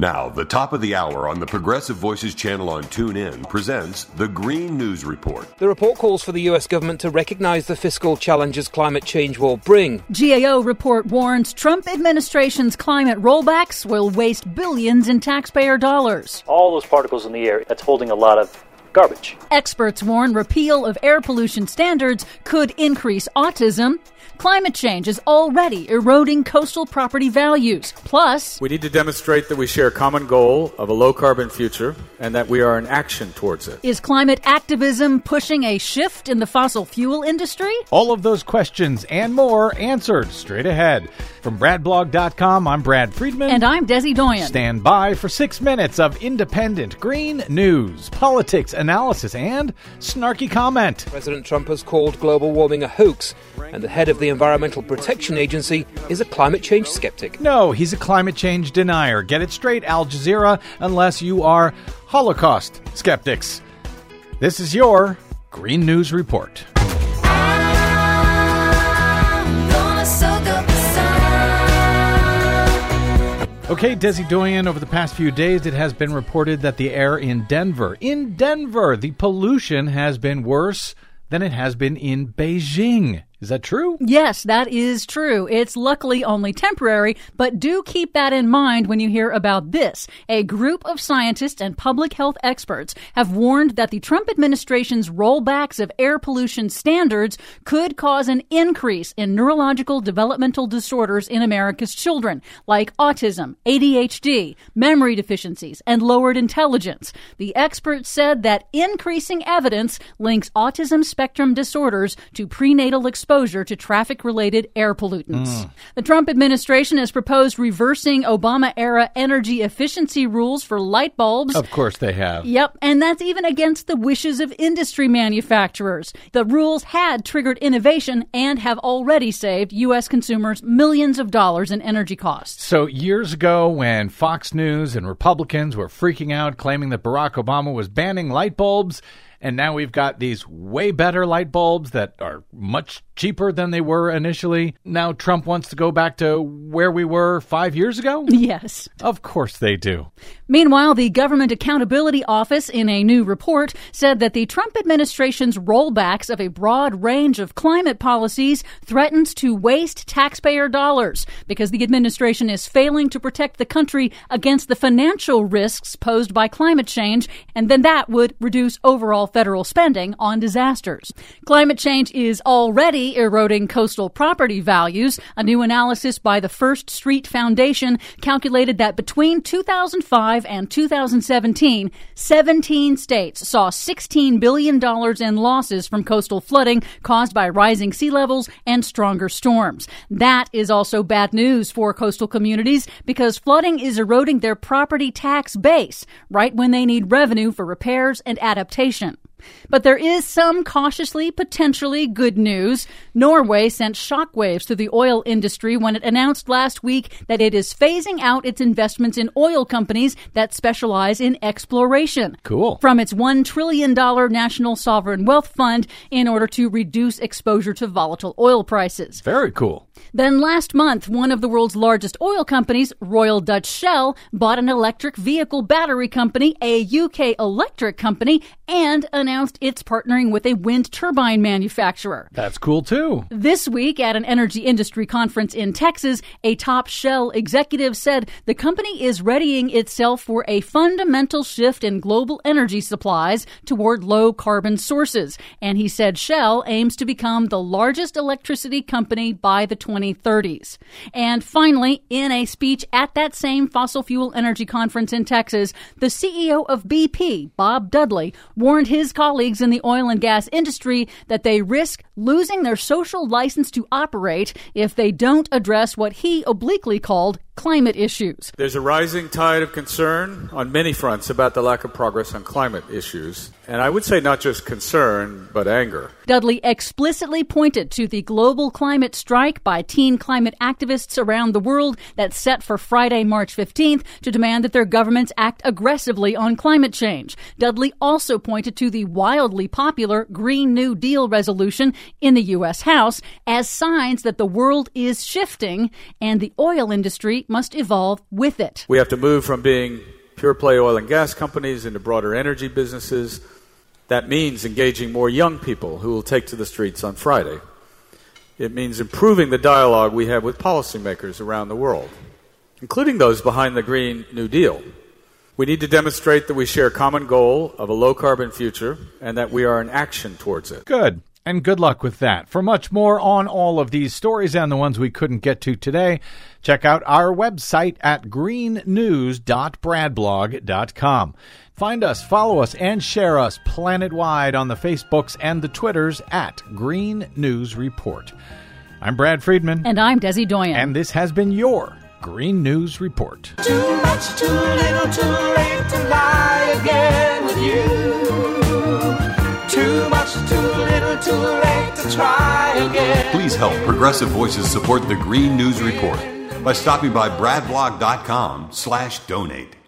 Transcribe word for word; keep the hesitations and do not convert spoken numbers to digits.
Now, the top of the hour on the Progressive Voices channel on TuneIn presents the Green News Report. The report calls for the U S government to recognize the fiscal challenges climate change will bring. G A O report warns Trump administration's climate rollbacks will waste billions in taxpayer dollars. All those particles in the air, that's holding a lot of garbage. Experts warn repeal of air pollution standards could increase autism. Climate change is already eroding coastal property values. Plus, we need to demonstrate that we share a common goal of a low-carbon future and that we are in action towards it. Is climate activism pushing a shift in the fossil fuel industry? All of those questions and more answered straight ahead. From Brad Blog dot com, I'm Brad Friedman. And I'm Desi Doyen. Stand by for six minutes of independent green news, politics, analysis, and snarky comment. President Trump has called global warming a hoax, and the head of the Environmental Protection Agency is a climate change skeptic. No, he's a climate change denier. Get it straight, Al Jazeera, unless you are Holocaust skeptics. This is your Green News Report. Okay, Desi Doyen, over the past few days, it has been reported that the air in Denver, in Denver, the pollution has been worse than it has been in Beijing. Is that true? Yes, that is true. It's luckily only temporary, but do keep that in mind when you hear about this. A group of scientists and public health experts have warned that the Trump administration's rollbacks of air pollution standards could cause an increase in neurological developmental disorders in America's children, like autism, A D H D, memory deficiencies, and lowered intelligence. The experts said that increasing evidence links autism spectrum disorders to prenatal exposure exposure to traffic-related air pollutants. Mm. The Trump administration has proposed reversing Obama-era energy efficiency rules for light bulbs. Of course they have. Yep, and that's even against the wishes of industry manufacturers. The rules had triggered innovation and have already saved U S consumers millions of dollars in energy costs. So years ago, when Fox News and Republicans were freaking out, claiming that Barack Obama was banning light bulbs, and now we've got these way better light bulbs that are much cheaper than they were initially. Now Trump wants to go back to where we were five years ago? Yes. Of course they do. Meanwhile, the Government Accountability Office, in a new report, said that the Trump administration's rollbacks of a broad range of climate policies threatens to waste taxpayer dollars because the administration is failing to protect the country against the financial risks posed by climate change, and then that would reduce overall federal spending on disasters. Climate change is already eroding coastal property values. A new analysis by the First Street Foundation calculated that between two thousand five and two thousand seventeen, seventeen states saw sixteen billion dollars in losses from coastal flooding caused by rising sea levels and stronger storms. That is also bad news for coastal communities because flooding is eroding their property tax base right when they need revenue for repairs and adaptation. But there is some cautiously, potentially good news. Norway sent shockwaves to the oil industry when it announced last week that it is phasing out its investments in oil companies that specialize in exploration. Cool. From its one trillion dollars National Sovereign Wealth Fund in order to reduce exposure to volatile oil prices. Very cool. Then last month, one of the world's largest oil companies, Royal Dutch Shell, bought an electric vehicle battery company, a U K electric company, and announced it's partnering with a wind turbine manufacturer. That's cool, too. This week, at an energy industry conference in Texas, a top Shell executive said the company is readying itself for a fundamental shift in global energy supplies toward low-carbon sources. And he said Shell aims to become the largest electricity company by the twenty thirties. And finally, in a speech at that same fossil fuel energy conference in Texas, the C E O of B P, Bob Dudley, warned his colleagues in the oil and gas industry that they risk losing their social license to operate if they don't address what he obliquely called climate issues. There's a rising tide of concern on many fronts about the lack of progress on climate issues. And I would say not just concern, but anger. Dudley explicitly pointed to the global climate strike by teen climate activists around the world that's set for Friday, March fifteenth, to demand that their governments act aggressively on climate change. Dudley also pointed to the wildly popular Green New Deal resolution in the U S House as signs that the world is shifting and the oil industry must evolve with it. We have to move from being pure play oil and gas companies into broader energy businesses. That means engaging more young people who will take to the streets on Friday. It means improving the dialogue we have with policymakers around the world, including those behind the Green New Deal. We need to demonstrate that we share a common goal of a low-carbon future and that we are in action towards it. Good. And good luck with that. For much more on all of these stories and the ones we couldn't get to today, check out our website at green news dot brad blog dot com. Find us, follow us, and share us planet-wide on the Facebooks and the Twitters at Green News Report. I'm Brad Friedman. And I'm Desi Doyen. And this has been your Green News Report. Too much, too little, too late to lie again with you. Too much, too little, too late to try again. Please help Progressive Voices support the Green News Report by stopping by bradblog dot com slash donate.